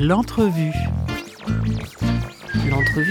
L'entrevue. L'entrevue ?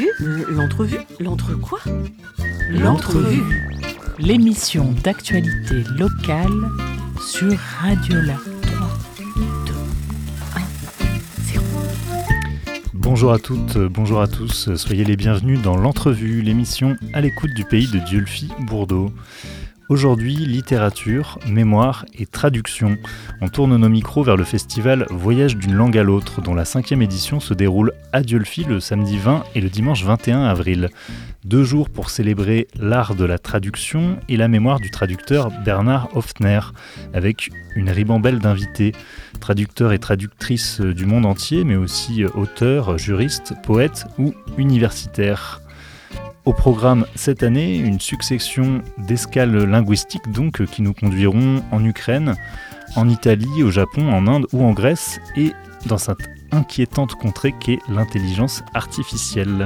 L'entrevue ? L'entre quoi ? L'entrevue. L'émission d'actualité locale sur Radiola. 3, 2, 1, 0. Bonjour à toutes, bonjour à tous, soyez les bienvenus dans l'entrevue, l'émission à l'écoute du pays de Dieulefit-Bourdeaux. Aujourd'hui, littérature, mémoire et traduction. On tourne nos micros vers le festival Voyage d'une langue à l'autre, dont la 5e édition se déroule à Dieulefit le samedi 20 et le dimanche 21 avril. 2 jours pour célébrer l'art de la traduction et la mémoire du traducteur Bernard Hoffner, avec une ribambelle d'invités, traducteurs et traductrices du monde entier, mais aussi auteurs, juristes, poètes ou universitaires. Au programme cette année, une succession d'escales linguistiques donc qui nous conduiront en Ukraine, en Italie, au Japon, en Inde ou en Grèce et dans cette inquiétante contrée qu'est l'intelligence artificielle.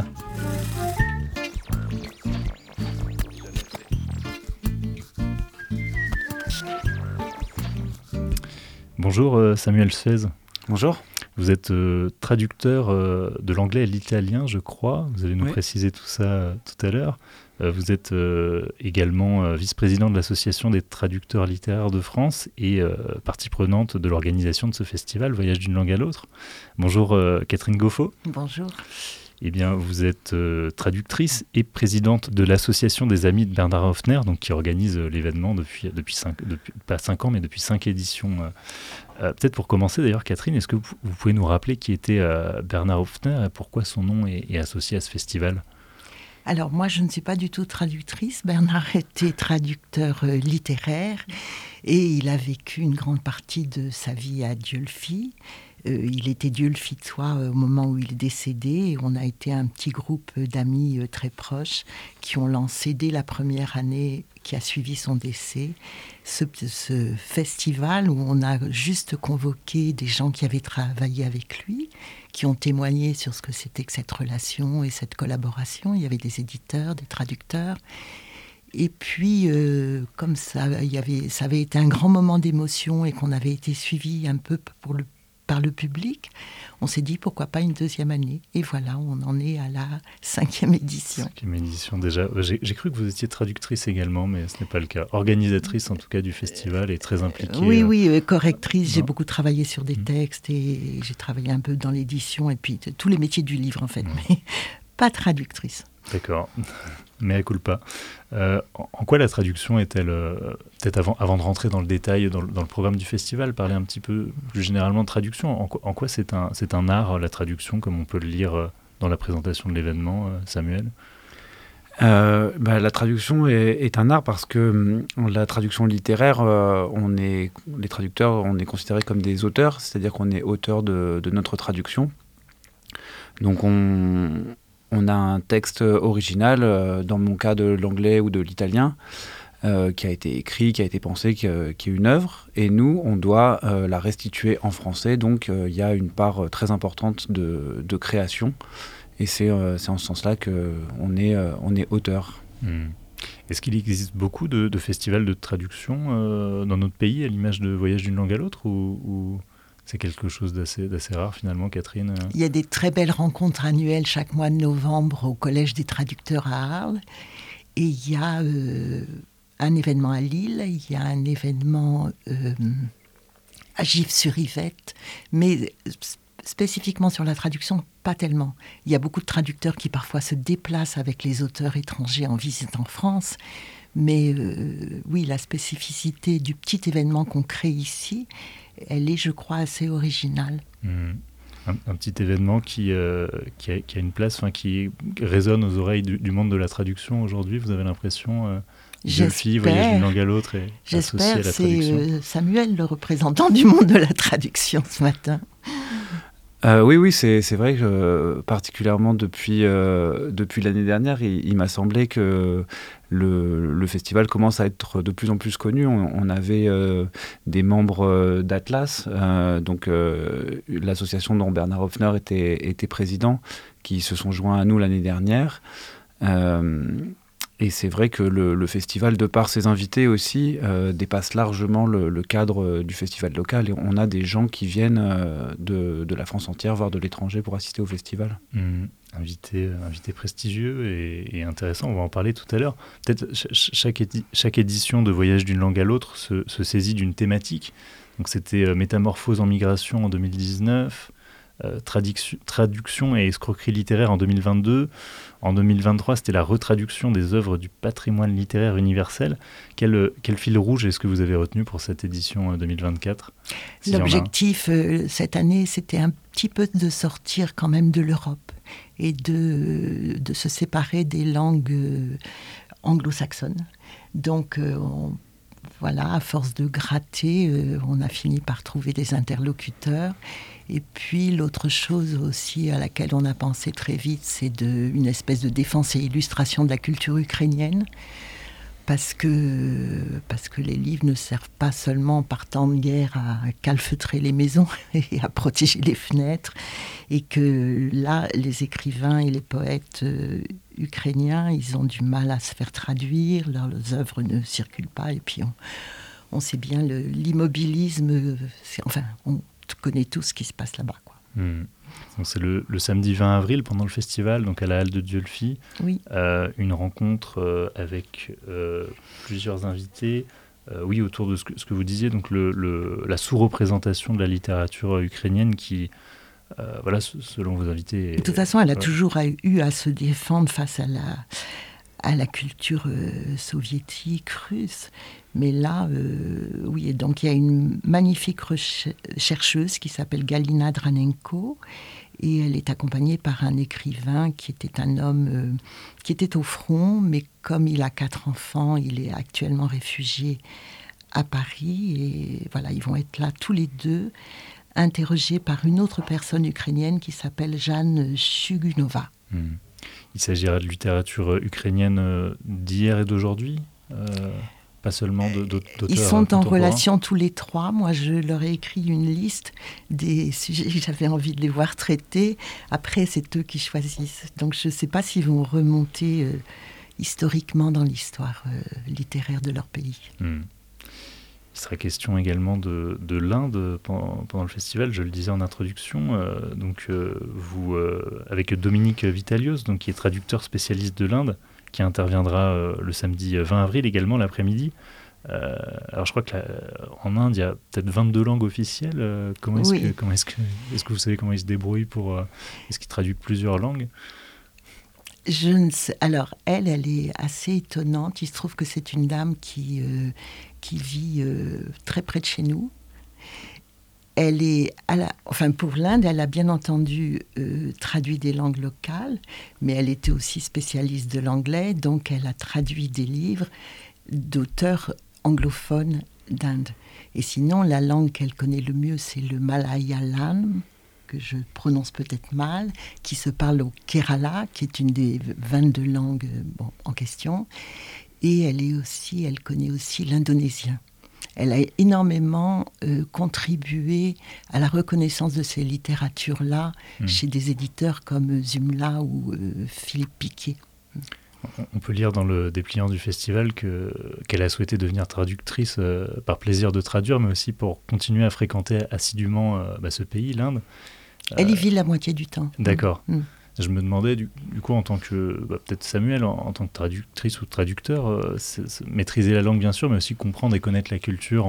Bonjour Samuel Suez. Bonjour. Vous êtes traducteur de l'anglais et l'italien, je crois. Vous allez nous préciser tout ça tout à l'heure. Vous êtes également vice-président de l'Association des traducteurs littéraires de France et partie prenante de l'organisation de ce festival, Voyage d'une langue à l'autre. Bonjour Catherine Goffaut. Bonjour. Eh bien, vous êtes traductrice et présidente de l'Association des Amis de Bernard Hoffner, donc qui organise l'événement depuis pas 5 ans, mais depuis 5 éditions. Peut-être pour commencer d'ailleurs, Catherine, est-ce que vous pouvez nous rappeler qui était Bernard Hoffner et pourquoi son nom est associé à ce festival ? Alors moi, je ne suis pas du tout traductrice. Bernard était traducteur littéraire et il a vécu une grande partie de sa vie à Dieulefit. Il était dieulefitois au moment où il est décédé et on a été un petit groupe d'amis très proches qui ont lancé dès la première année qui a suivi son décès ce festival où on a juste convoqué des gens qui avaient travaillé avec lui, qui ont témoigné sur ce que c'était que cette relation et cette collaboration. Il y avait des éditeurs, des traducteurs. Et puis, comme ça avait été un grand moment d'émotion et qu'on avait été suivi un peu par le public, on s'est dit pourquoi pas une 2e année. Et voilà, on en est à la 5e édition. 5e édition déjà. J'ai cru que vous étiez traductrice également, mais ce n'est pas le cas. Organisatrice en tout cas du festival et très impliquée. Oui, correctrice. J'ai beaucoup travaillé sur des textes et j'ai travaillé un peu dans l'édition et puis tous les métiers du livre en fait, mais pas traductrice. D'accord, mea culpa. En quoi la traduction est-elle, peut-être avant de rentrer dans le détail, dans le programme du festival, parler un petit peu plus généralement de traduction, en quoi c'est un art, la traduction, comme on peut le lire dans la présentation de l'événement, Samuel ? La traduction est un art parce que la traduction littéraire, les traducteurs, on est considérés comme des auteurs, c'est-à-dire qu'on est auteur de notre traduction. Donc on a un texte original, dans mon cas de l'anglais ou de l'italien, qui a été écrit, qui a été pensé, qui est une œuvre. Et nous, on doit la restituer en français. Donc, il y a une part très importante de création. Et c'est en ce sens-là qu'on est auteur. Est-ce qu'il existe beaucoup de festivals de traduction dans notre pays, à l'image de Voyage d'une langue à l'autre ou c'est quelque chose d'assez rare finalement, Catherine ? Il y a des très belles rencontres annuelles chaque mois de novembre au Collège des traducteurs à Arles. Et il y a un événement à Lille, il y a un événement à Gif-sur-Yvette. Mais spécifiquement sur la traduction, pas tellement. Il y a beaucoup de traducteurs qui parfois se déplacent avec les auteurs étrangers en visite en France. Mais oui, la spécificité du petit événement qu'on crée ici, elle est, je crois, assez originale. Un petit événement qui a une place, qui résonne aux oreilles du monde de la traduction aujourd'hui, vous avez l'impression Dieulefit, Voyage d'une langue à l'autre et associé à la traduction. C'est Samuel, le représentant du monde de la traduction ce matin. Oui, c'est vrai que particulièrement depuis l'année dernière, il m'a semblé que le festival commence à être de plus en plus connu. On avait des membres d'Atlas, donc l'association dont Bernard Hoffner était président, qui se sont joints à nous l'année dernière. Et c'est vrai que le festival, de par ses invités aussi, dépasse largement le cadre du festival local. Et on a des gens qui viennent de la France entière, voire de l'étranger, pour assister au festival. Invité prestigieux et intéressant, on va en parler tout à l'heure. Peut-être chaque édition de Voyage d'une langue à l'autre se saisit d'une thématique. Donc c'était Métamorphose en migration en 2019, traduction et escroquerie littéraire en 2022. En 2023, c'était la retraduction des œuvres du patrimoine littéraire universel. Quel fil rouge est-ce que vous avez retenu pour cette édition 2024 ? L'objectif cette année, c'était un petit peu de sortir quand même de l'Europe et de se séparer des langues anglo-saxonnes. Donc, voilà, à force de gratter, on a fini par trouver des interlocuteurs. Et puis l'autre chose aussi à laquelle on a pensé très vite, c'est une espèce de défense et illustration de la culture ukrainienne. Parce que les livres ne servent pas seulement par temps de guerre à calfeutrer les maisons et à protéger les fenêtres. Et que là, les écrivains et les poètes ukrainiens, ils ont du mal à se faire traduire, leurs œuvres ne circulent pas. Et puis on sait bien l'immobilisme, on connaît tout ce qui se passe là-bas, quoi. Donc c'est le samedi 20 avril pendant le festival, donc à la halle de Diolfi. Oui. Une rencontre avec plusieurs invités, autour de ce que vous disiez, donc la sous-représentation de la littérature ukrainienne qui, selon vos invités... De toute façon, elle a toujours eu à se défendre face à la culture soviétique, russe. Mais là, oui, donc il y a une magnifique chercheuse qui s'appelle Galina Dranenko, et elle est accompagnée par un écrivain qui était un homme qui était au front, mais comme il a 4 enfants, il est actuellement réfugié à Paris, et voilà, ils vont être là tous les deux, interrogés par une autre personne ukrainienne qui s'appelle Jeanne Shugunova. Il s'agira de littérature ukrainienne d'hier et d'aujourd'hui, pas seulement d'auteurs. Ils sont en relation tous les 3. Moi, je leur ai écrit une liste des sujets que j'avais envie de les voir traités. Après, c'est eux qui choisissent. Donc, je ne sais pas s'ils vont remonter historiquement dans l'histoire littéraire de leur pays. Il sera question également de l'Inde pendant le festival, je le disais en introduction. Vous, avec Dominique Vitalios, donc, qui est traducteur spécialiste de l'Inde, qui interviendra le samedi 20 avril également l'après-midi. Alors je crois qu'en Inde, il y a peut-être 22 langues officielles. Est-ce que vous savez comment ils se débrouillent est-ce qu'ils traduisent plusieurs langues ? Je ne sais. Alors, elle est assez étonnante. Il se trouve que c'est une dame qui vit très près de chez nous. Elle est, pour l'Inde, elle a bien entendu traduit des langues locales, mais elle était aussi spécialiste de l'anglais, donc elle a traduit des livres d'auteurs anglophones d'Inde. Et sinon, la langue qu'elle connaît le mieux, c'est le malayalam, que je prononce peut-être mal, qui se parle au Kerala, qui est une des 22 langues en question. Et elle connaît aussi l'indonésien. Elle a énormément contribué à la reconnaissance de ces littératures-là chez des éditeurs comme Zumla ou Philippe Piquet. On peut lire dans le dépliant du festival qu'elle a souhaité devenir traductrice par plaisir de traduire, mais aussi pour continuer à fréquenter assidûment ce pays, l'Inde. Elle y vit la moitié du temps. D'accord. Je me demandais, du coup, en tant que, peut-être Samuel, en tant que traductrice ou traducteur, maîtriser la langue, bien sûr, mais aussi comprendre et connaître la culture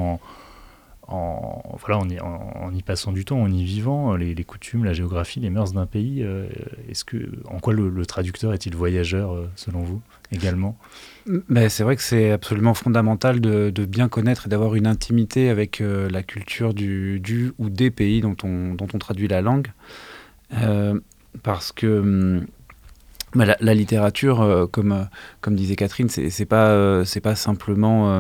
en y passant du temps, en y vivant, les coutumes, la géographie, les mœurs d'un pays. En quoi le traducteur est-il voyageur, selon vous, également ? C'est vrai que c'est absolument fondamental de bien connaître et d'avoir une intimité avec la culture du ou des pays dont on traduit la langue. Parce que la littérature, comme disait Catherine, c'est pas simplement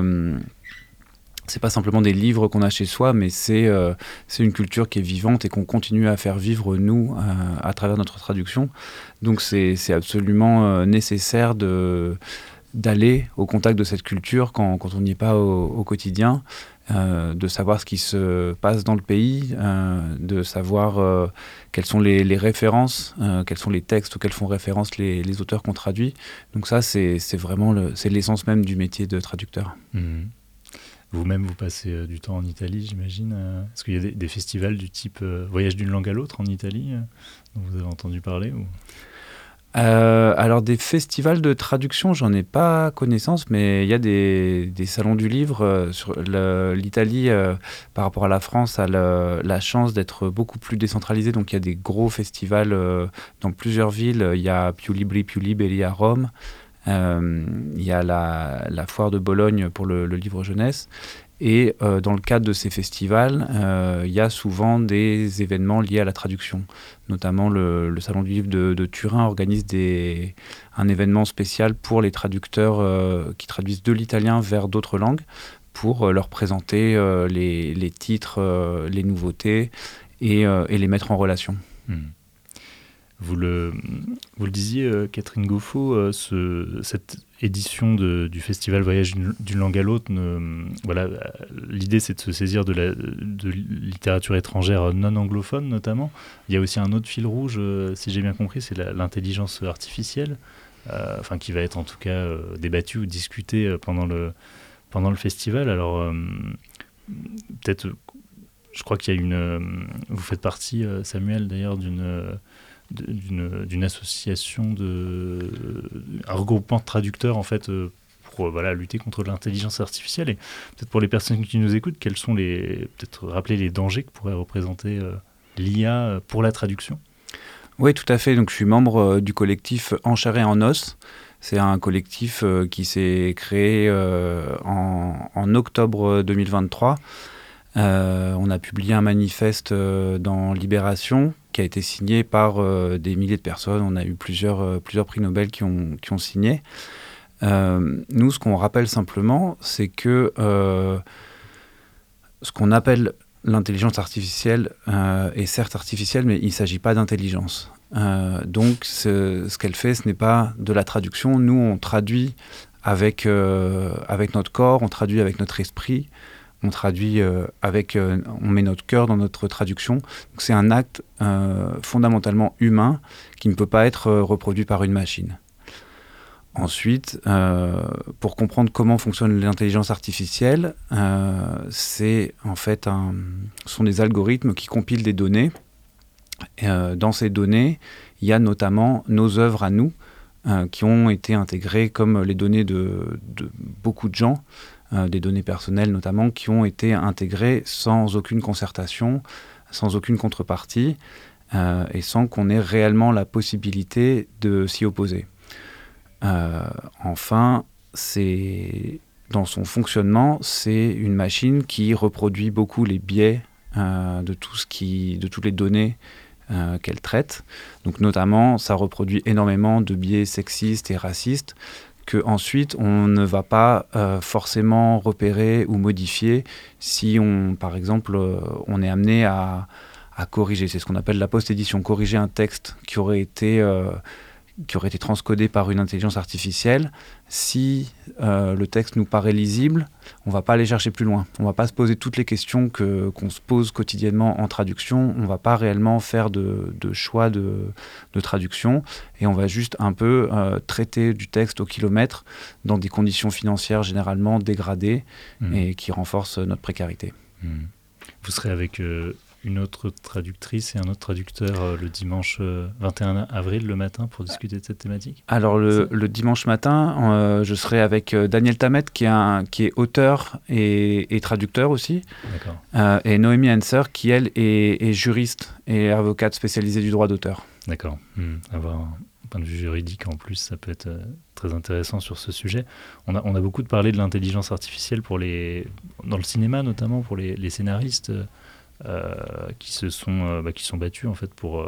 des livres qu'on a chez soi, mais c'est une culture qui est vivante et qu'on continue à faire vivre nous à travers notre traduction. Donc c'est absolument nécessaire d'aller au contact de cette culture quand on n'y est pas au quotidien. de savoir ce qui se passe dans le pays, de savoir quelles sont les références, quels sont les textes auxquels font référence les auteurs qu'on traduit. Donc ça, c'est vraiment c'est l'essence même du métier de traducteur. Vous-même, vous passez du temps en Italie, j'imagine. Est-ce qu'il y a des festivals du type Voyage d'une langue à l'autre en Italie, dont vous avez entendu parler ou... Alors des festivals de traduction, j'en ai pas connaissance, mais il y a des salons du livre. L'Italie, par rapport à la France, a la chance d'être beaucoup plus décentralisée. Donc il y a des gros festivals dans plusieurs villes. Il y a Più Libri, Più Liberi à Rome. Il y a la foire de Bologne pour le livre jeunesse. Et dans le cadre de ces festivals, il y a souvent des événements liés à la traduction. Notamment le Salon du livre de Turin organise un événement spécial pour les traducteurs qui traduisent de l'italien vers d'autres langues pour leur présenter les titres, les nouveautés et les mettre en relation. Vous le disiez, Catherine Goffaut, cette édition du festival Voyage d'une langue à l'autre, l'idée c'est de se saisir de littérature étrangère non anglophone notamment. Il y a aussi un autre fil rouge, si j'ai bien compris, c'est l'intelligence artificielle, qui va être en tout cas débattue ou discutée pendant le festival. Alors peut-être, je crois qu'il y a vous faites partie, Samuel, d'ailleurs, d'une association, un regroupement de traducteurs en fait pour lutter contre l'intelligence artificielle. Et peut-être pour les personnes qui nous écoutent, quels sont peut-être rappeler les dangers que pourrait représenter l'IA pour la traduction? Oui, tout à fait. Donc je suis membre du collectif En Chair et en Os. C'est un collectif qui s'est créé en octobre 2023. On a publié un manifeste dans Libération qui a été signé par des milliers de personnes. On a eu plusieurs prix Nobel qui ont signé. Nous, ce qu'on rappelle simplement, c'est que ce qu'on appelle l'intelligence artificielle est certes artificielle, mais il ne s'agit pas d'intelligence. Donc, ce qu'elle fait, ce n'est pas de la traduction. Nous, on traduit avec notre corps, on traduit avec notre esprit. On traduit on met notre cœur dans notre traduction. Donc c'est un acte fondamentalement humain qui ne peut pas être reproduit par une machine. Ensuite, pour comprendre comment fonctionne l'intelligence artificielle, ce sont des algorithmes qui compilent des données. Dans ces données, il y a notamment nos œuvres à nous qui ont été intégrées comme les données de beaucoup de gens. Des données personnelles notamment, qui ont été intégrées sans aucune concertation, sans aucune contrepartie, et sans qu'on ait réellement la possibilité de s'y opposer. Enfin, dans son fonctionnement, c'est une machine qui reproduit beaucoup les biais de toutes les données qu'elle traite. Donc notamment, ça reproduit énormément de biais sexistes et racistes, qu'ensuite on ne va pas forcément repérer ou modifier si par exemple, on est amené à corriger. C'est ce qu'on appelle la post-édition, corriger un texte qui aurait été transcodé par une intelligence artificielle. Si le texte nous paraît lisible, on ne va pas aller chercher plus loin. On ne va pas se poser toutes les questions qu'on se pose quotidiennement en traduction. On ne va pas réellement faire de choix de traduction. Et on va juste un peu traiter du texte au kilomètre dans des conditions financières généralement dégradées et qui renforcent notre précarité. Vous serez avec une autre traductrice et un autre traducteur le dimanche 21 avril le matin pour discuter de cette thématique? Alors le dimanche matin, je serai avec Daniel Tammet qui est auteur et traducteur aussi. D'accord. Et Noémie Henser qui elle est juriste et avocate spécialisée du droit d'auteur. D'accord. Avoir un point de vue juridique en plus, ça peut être très intéressant sur ce sujet. On a beaucoup parlé de l'intelligence artificielle dans le cinéma notamment pour les scénaristes. Qui sont battus en fait pour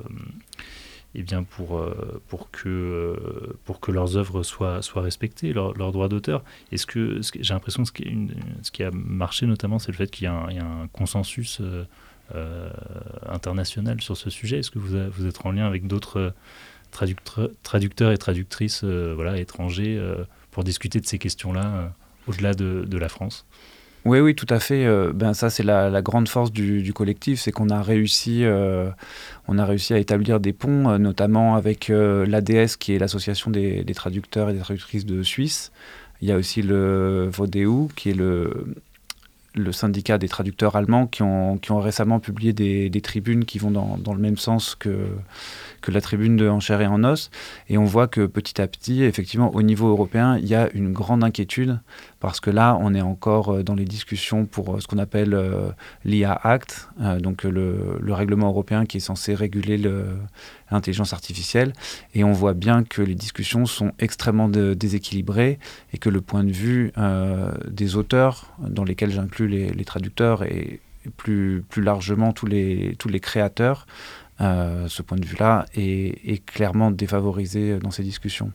que leurs œuvres soient respectées, leurs droits d'auteur. J'ai l'impression que ce qui a marché notamment, c'est le fait qu'il y a un consensus international sur ce sujet. Est-ce que vous êtes en lien avec d'autres traducteurs et traductrices étrangers pour discuter de ces questions-là au-delà de la France? Oui, oui, tout à fait. Ça, c'est la grande force du collectif, c'est qu'on a réussi à établir des ponts, notamment avec l'ADS, qui est l'association des traducteurs et des traductrices de Suisse. Il y a aussi le VODEU, qui est le syndicat des traducteurs allemands, qui ont récemment publié des tribunes qui vont dans le même sens que la tribune de En chair et en os. Et on voit que petit à petit, effectivement, au niveau européen, il y a une grande inquiétude, parce que là, on est encore dans les discussions pour ce qu'on appelle l'IA Act, donc le règlement européen qui est censé réguler l'intelligence artificielle. Et on voit bien que les discussions sont extrêmement déséquilibrées, et que le point de vue des auteurs, dans lesquels j'inclus les traducteurs et plus largement tous les créateurs, ce point de vue-là est clairement défavorisé dans ces discussions.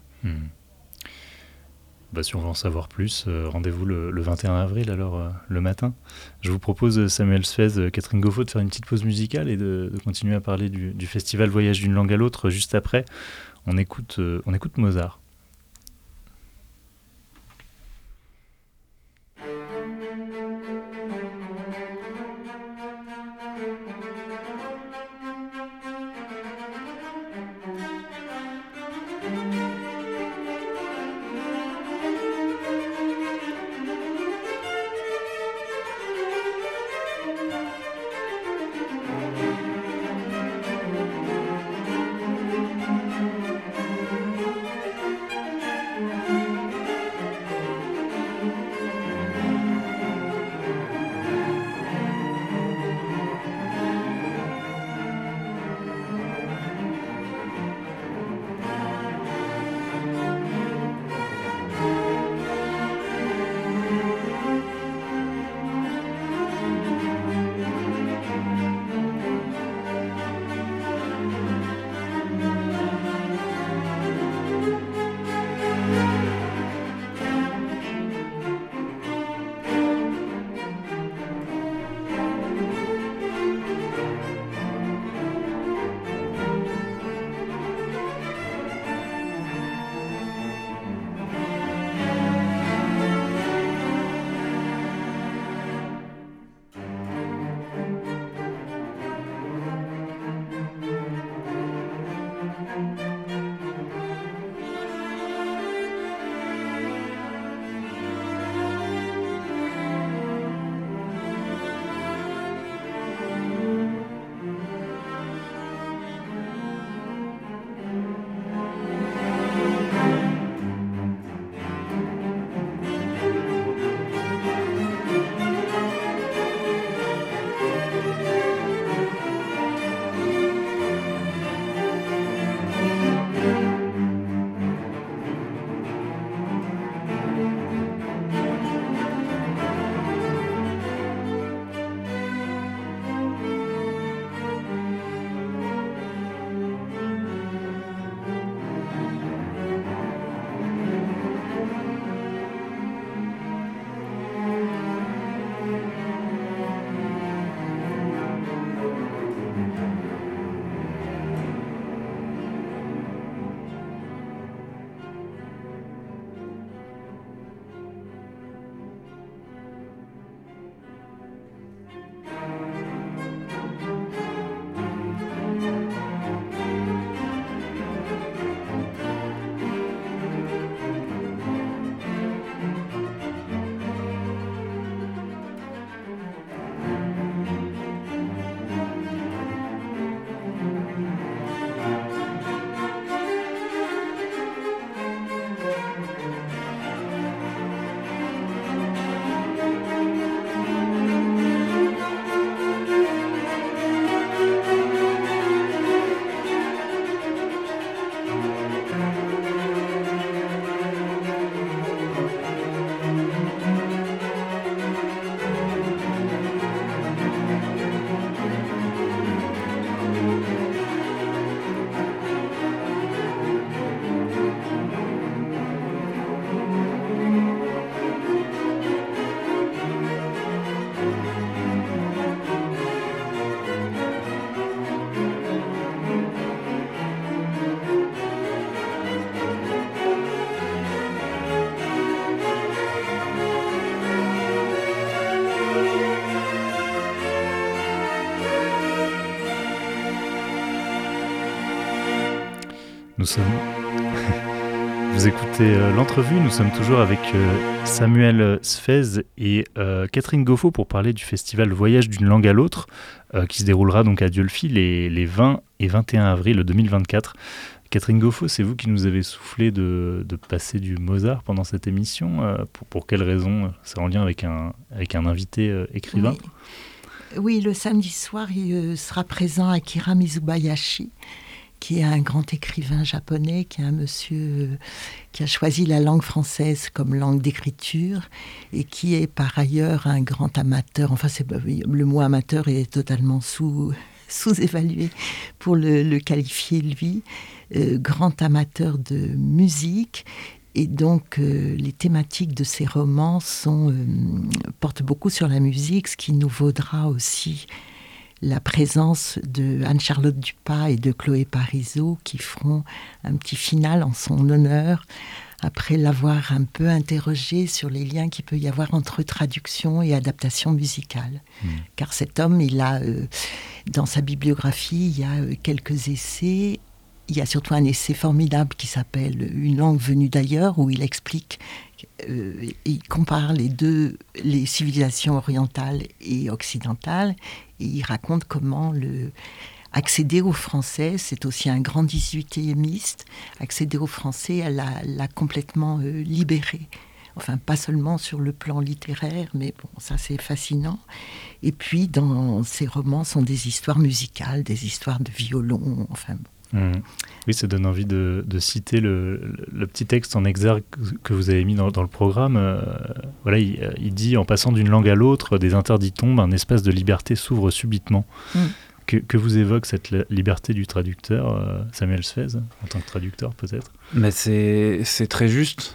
Si on veut en savoir plus, rendez-vous le 21 avril, alors le matin. Je vous propose, Samuel Sfez, Catherine Goffaut, de faire une petite pause musicale et de continuer à parler du festival Voyage d'une langue à l'autre juste après. On écoute Mozart. Nous sommes... Vous écoutez l'entrevue, nous sommes toujours avec Samuel Sfez et Catherine Goffo pour parler du festival Voyage d'une langue à l'autre qui se déroulera donc à Dieulefit les 20 et 21 avril 2024. Catherine Goffo, c'est vous qui nous avez soufflé de passer du Mozart pendant cette émission. Pour quelles raisons? C'est en lien avec un invité écrivain? Oui, le samedi soir, il sera présent Akira Mizubayashi, qui est un grand écrivain japonais, qui est un monsieur qui a choisi la langue française comme langue d'écriture et qui est par ailleurs un grand amateur. Enfin, le mot amateur est totalement sous-évalué pour le qualifier, lui. Grand amateur de musique. Et donc, les thématiques de ses romans portent beaucoup sur la musique, ce qui nous vaudra aussi la présence de Anne-Charlotte Dupas et de Chloé Parisot qui feront un petit final en son honneur, après l'avoir un peu interrogé sur les liens qu'il peut y avoir entre traduction et adaptation musicale. Car cet homme, il a, dans sa bibliographie, il y a quelques essais. Il y a surtout un essai formidable qui s'appelle « Une langue venue d'ailleurs » où il explique, il compare les civilisations orientales et occidentales, et il raconte comment accéder au français, c'est aussi un grand 18e. Accéder au français, elle l'a complètement libéré. Enfin, pas seulement sur le plan littéraire, mais bon, ça c'est fascinant. Et puis, dans ses romans, sont des histoires musicales, des histoires de violon, enfin bon. Oui, ça donne envie de citer le petit texte en exergue que vous avez mis dans le programme. Voilà, il dit « En passant d'une langue à l'autre, des interdits tombent, un espace de liberté s'ouvre subitement ». Que vous évoque cette liberté du traducteur, Samuel Sfez, en tant que traducteur peut-être? Mais c'est très juste.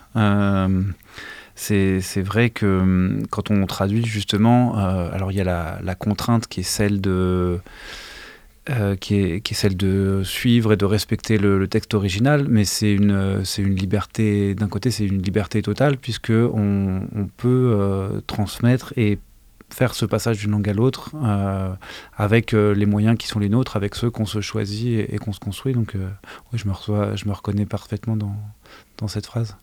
C'est vrai que quand on traduit justement, alors il y a la contrainte qui est celle de... qui est celle de suivre et de respecter le texte original, mais c'est une liberté, d'un côté c'est une liberté totale, puisque on peut transmettre et faire ce passage d'une langue à l'autre avec les moyens qui sont les nôtres, avec ceux qu'on se choisit et qu'on se construit. Donc oui, je me reconnais parfaitement dans cette phrase.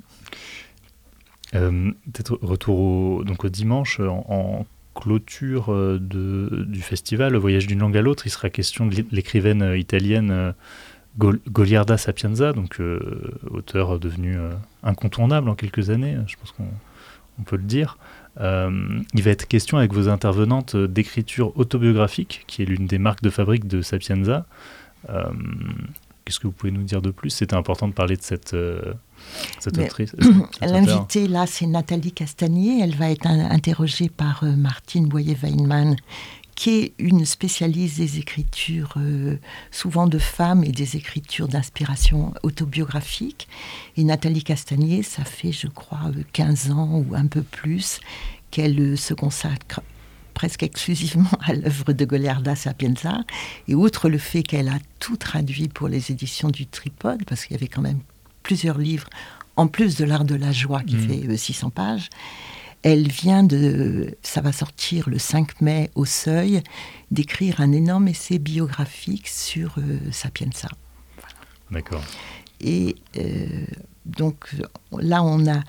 Peut-être retour au dimanche, en clôture du festival, le voyage d'une langue à l'autre, il sera question de l'écrivaine italienne Goliarda Sapienza, donc auteur devenu incontournable en quelques années, je pense qu'on peut le dire. Il va être question avec vos intervenantes d'écriture autobiographique, qui est l'une des marques de fabrique de Sapienza. Qu'est-ce que vous pouvez nous dire de plus? C'était important de parler de cette autrice. L'invitée, là, c'est Nathalie Castagnier. Elle va être interrogée par Martine Boyer-Weinmann, qui est une spécialiste des écritures, souvent de femmes, et des écritures d'inspiration autobiographique. Et Nathalie Castagnier, ça fait, je crois, 15 ans ou un peu plus qu'elle se consacre presque exclusivement à l'œuvre de Goliarda Sapienza. Et outre le fait qu'elle a tout traduit pour les éditions du Tripode, parce qu'il y avait quand même plusieurs livres, en plus de l'art de la joie qui fait 600 pages, elle vient ça va sortir le 5 mai au Seuil, d'écrire un énorme essai biographique sur Sapienza. Voilà. D'accord. Et donc là,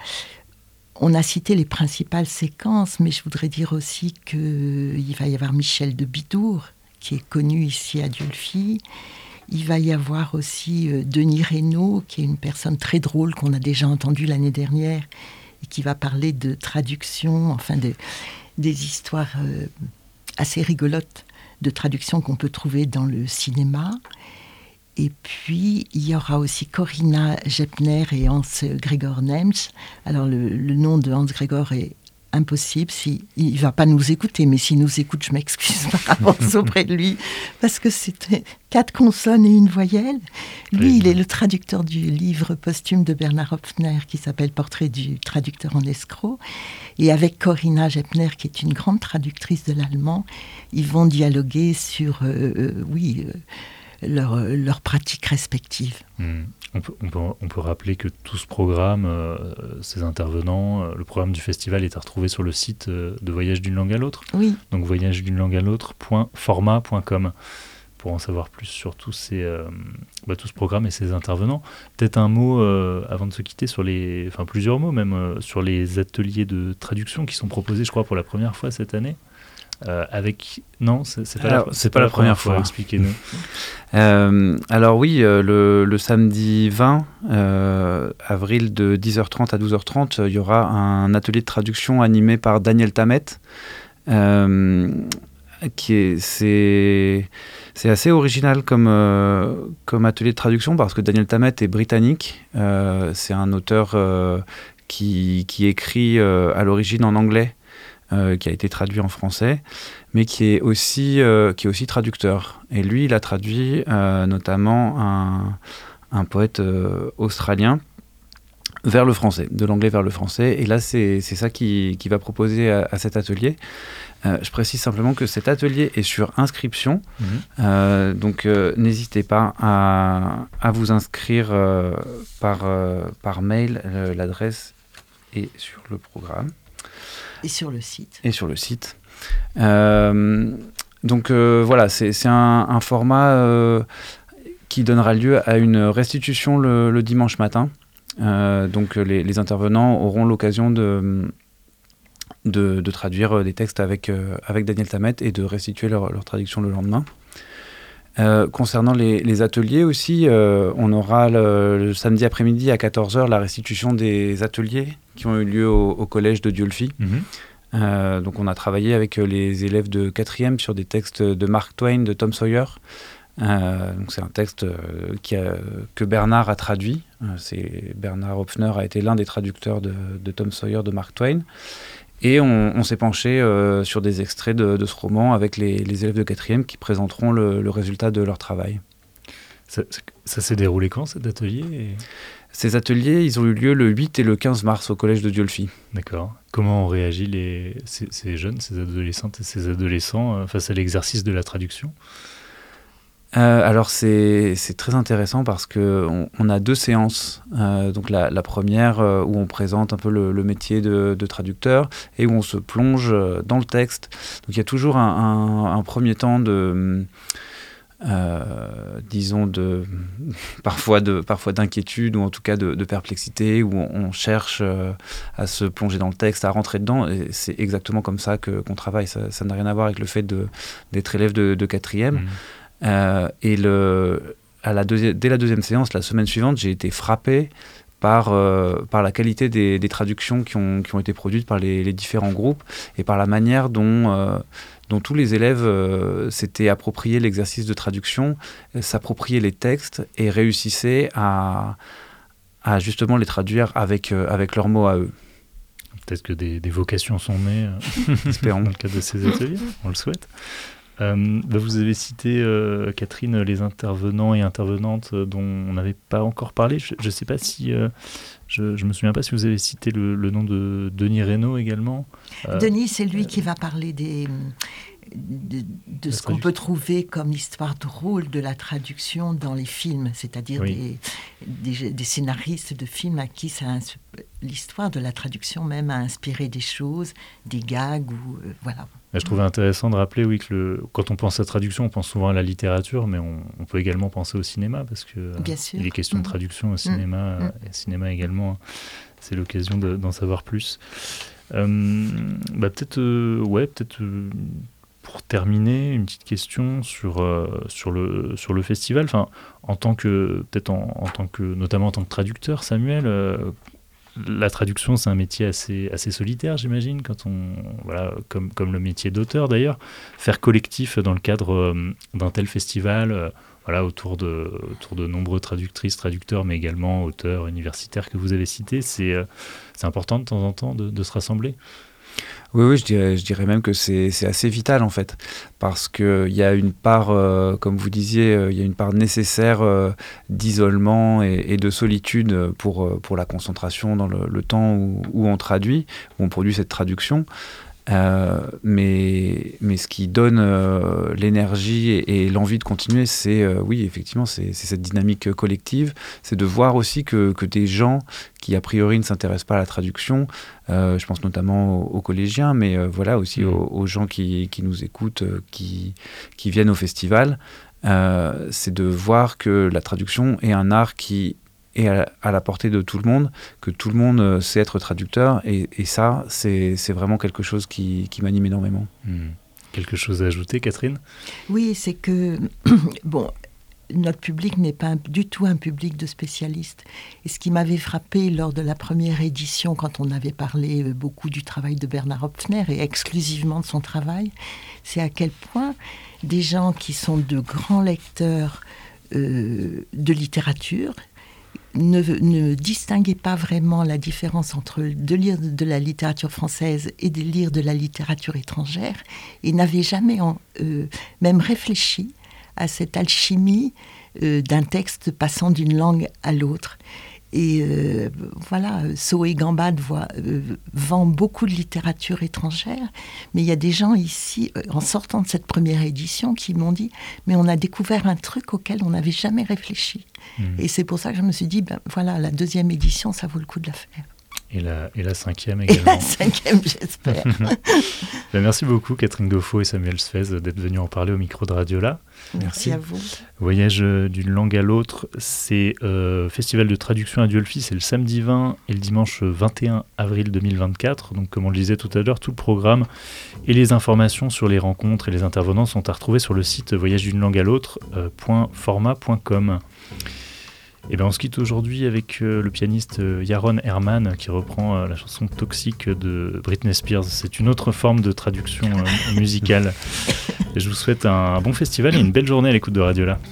on a cité les principales séquences, mais je voudrais dire aussi qu'il va y avoir Michel de Bidour, qui est connu ici à Dieulefit. Il va y avoir aussi Denis Reynaud, qui est une personne très drôle qu'on a déjà entendue l'année dernière et qui va parler de traduction, enfin des histoires assez rigolotes de traduction qu'on peut trouver dans le cinéma. Et puis, il y aura aussi Corinna Gepner et Hans-Gregor Nemsch. Alors, le nom de Hans-Gregor est impossible. Il ne va pas nous écouter, mais s'il nous écoute, je m'excuse par avance auprès de lui, parce que c'est 4 consonnes et une voyelle. Lui, il est le traducteur du livre posthume de Bernard Hopfner, qui s'appelle « Portrait du traducteur en escroc ». Et avec Corinna Gepner, qui est une grande traductrice de l'allemand, ils vont dialoguer sur, leurs pratiques respectives. On peut rappeler que tout ce programme, ces intervenants, le programme du festival est à retrouver sur le site de Voyage d'une langue à l'autre. Oui. Donc voyage d'une langue à l'autre.format.com. en savoir plus sur tout ce programme et ces intervenants. Peut-être un mot, avant de se quitter, plusieurs mots même, sur les ateliers de traduction qui sont proposés, je crois, pour la première fois cette année. Non, c'est pas la première fois. Expliquez-nous. Alors oui, le samedi 20 avril de 10h30 à 12h30, il y aura un atelier de traduction animé par Daniel Tammet. C'est assez original comme atelier de traduction parce que Daniel Tammet est britannique. C'est un auteur qui écrit à l'origine en anglais, qui a été traduit en français, mais qui est aussi traducteur. Et lui, il a traduit notamment un poète australien vers le français, de l'anglais vers le français. Et là, c'est ça qui va proposer à cet atelier. Je précise simplement que cet atelier est sur inscription, donc n'hésitez pas à vous inscrire par mail. L'adresse est sur le programme. Et sur le site. Donc voilà, c'est un format qui donnera lieu à une restitution le dimanche matin. Donc les intervenants auront l'occasion de traduire des textes avec Daniel Tammet et de restituer leur traduction le lendemain. Concernant les ateliers aussi, on aura le samedi après-midi à 14h la restitution des ateliers qui ont eu lieu au collège de Dieulefit. Donc on a travaillé avec les élèves de 4e sur des textes de Mark Twain, de Tom Sawyer. Donc c'est un texte que Bernard a traduit. Bernard Hopfner a été l'un des traducteurs de Tom Sawyer de Mark Twain. Et on s'est penché sur des extraits de ce roman avec les élèves de 4e qui présenteront le résultat de leur travail. Ça s'est déroulé quand, cet atelier Ces ateliers, ils ont eu lieu le 8 et le 15 mars au collège de Dieulefit. D'accord. Comment ont réagi ces jeunes, ces adolescentes et ces adolescents face à l'exercice de la traduction ? Alors c'est très intéressant parce qu'on a 2 séances. Donc la première où on présente un peu le métier de traducteur et où on se plonge dans le texte. Donc il y a toujours un premier temps parfois d'inquiétude ou en tout cas de perplexité, où on cherche à se plonger dans le texte, à rentrer dedans. Et c'est exactement comme ça qu'on travaille. Ça n'a rien à voir avec le fait d'être élève de 4e. Et dès la deuxième séance, la semaine suivante, j'ai été frappé par la qualité des traductions qui ont été produites par les différents groupes et par la manière dont tous les élèves s'étaient appropriés l'exercice de traduction, s'appropriaient les textes et réussissaient à justement les traduire avec leurs mots à eux. Peut-être que des vocations sont nées espérons dans le cadre de ces ateliers, on le souhaite. Vous avez cité, Catherine, les intervenants et intervenantes dont on n'avait pas encore parlé. Je ne sais pas si... je me souviens pas si vous avez cité le nom de Denis Reynaud également. Denis, c'est lui qui va parler de ce qu'on peut trouver comme histoire drôle de la traduction dans les films, c'est-à-dire des scénaristes de films à qui l'histoire de la traduction même a inspiré des choses, des gags voilà. Je trouvais intéressant de rappeler que quand on pense à traduction, on pense souvent à la littérature, mais on peut également penser au cinéma, parce que il est question de traduction au cinéma, et cinéma également, c'est l'occasion d'en savoir plus. Peut-être pour terminer, une petite question sur le festival. Enfin, notamment en tant que traducteur, Samuel. La traduction, c'est un métier assez solitaire, j'imagine, comme le métier d'auteur d'ailleurs. Faire collectif dans le cadre d'un tel festival, autour de nombreux traductrices, traducteurs, mais également auteurs universitaires que vous avez cités, c'est important de temps en temps de se rassembler. Oui, je dirais même que c'est assez vital en fait, parce qu'il y a une part, comme vous disiez, il y a une part nécessaire d'isolement et de solitude pour la concentration dans le temps où on traduit, où on produit cette traduction. Mais ce qui donne l'énergie et l'envie de continuer, c'est effectivement, c'est cette dynamique collective. C'est de voir aussi que des gens qui a priori ne s'intéressent pas à la traduction, je pense notamment aux collégiens, mais aussi aux gens qui nous écoutent, qui viennent au festival, c'est de voir que la traduction est un art qui est à la portée de tout le monde, que tout le monde sait être traducteur, et ça, c'est vraiment quelque chose qui m'anime énormément. Quelque chose à ajouter, Catherine ? Oui, c'est que, bon, notre public n'est pas du tout un public de spécialistes. Et ce qui m'avait frappé lors de la première édition, quand on avait parlé beaucoup du travail de Bernard Hopfner, et exclusivement de son travail, c'est à quel point des gens qui sont de grands lecteurs de littérature ne distinguaient pas vraiment la différence entre de lire de la littérature française et de lire de la littérature étrangère, et n'avaient jamais même réfléchi à cette alchimie d'un texte passant d'une langue à l'autre. Et voilà, So et Gambad vend beaucoup de littérature étrangère, mais il y a des gens ici, en sortant de cette première édition, qui m'ont dit « mais on a découvert un truc auquel on n'avait jamais réfléchi ». Et c'est pour ça que je me suis dit, voilà, la deuxième édition, ça vaut le coup de la faire. Et la cinquième également. Et la cinquième, j'espère. Merci beaucoup, Catherine Gauffaut et Samuel Sfez, d'être venus en parler au micro de Radiola. Merci à vous. Voyage d'une langue à l'autre, c'est Festival de traduction à Dieulfi, c'est le samedi 20 et le dimanche 21 avril 2024. Donc, comme on le disait tout à l'heure, tout le programme et les informations sur les rencontres et les intervenants sont à retrouver sur le site voyage d'une langue à l'autre.format.com. Et ben on se quitte aujourd'hui avec le pianiste Yaron Herman qui reprend la chanson Toxique de Britney Spears. C'est une autre forme de traduction musicale. Et je vous souhaite un bon festival et une belle journée à l'écoute de Radiola.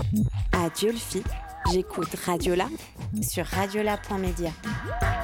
À Diolfi, j'écoute Radiola sur radiola.media.